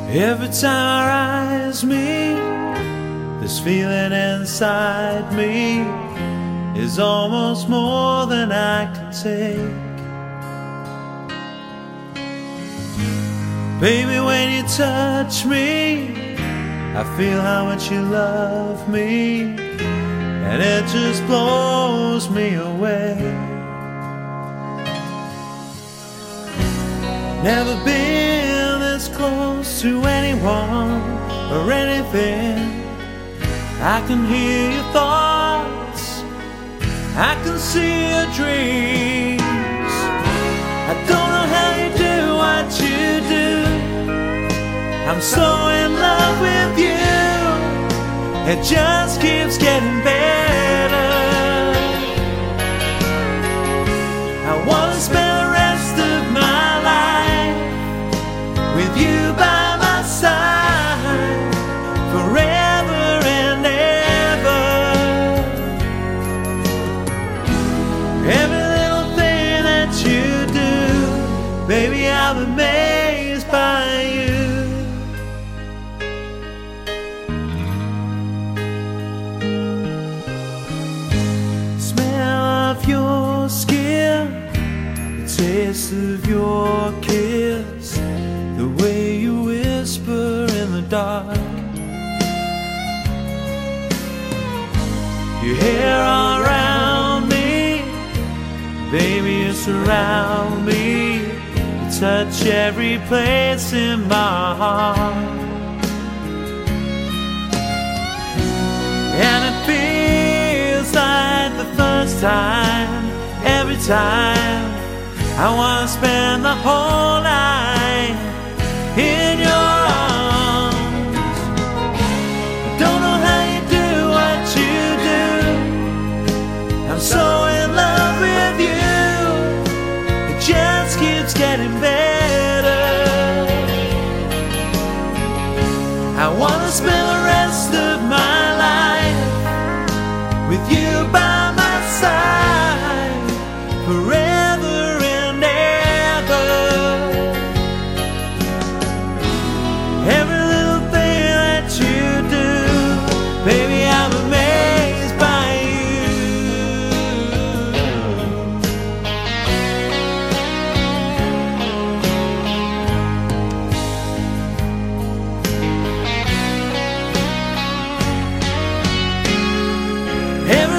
Every time our eyes meet, this feeling inside me is almost more than I can take. Baby, when you touch me, I feel how much you love me, and it just blows me away. Never been this close to anyone or anything. I can hear your thoughts, I can see your dreams. I don't know how you do what you do. I'm so in love with you, it just keeps getting better. I wanna spend the rest of my life with you by my side, forever and ever. Every little thing that you do, baby, I'm amazed by you. Smell of your skin, the taste of your kiss, the way you whisper in the dark. Your hair all around me, baby, you surround me. You touch every place in my heart, and it feels like the first time. Every time I wanna spend the whole night in your arms. I don't know how you do what you do. I'm so in love with you, it just keeps getting better. I wanna spend the rest of my life with you by my side, forever and ever. Every little thing that you do, baby, I'm amazed by you. Every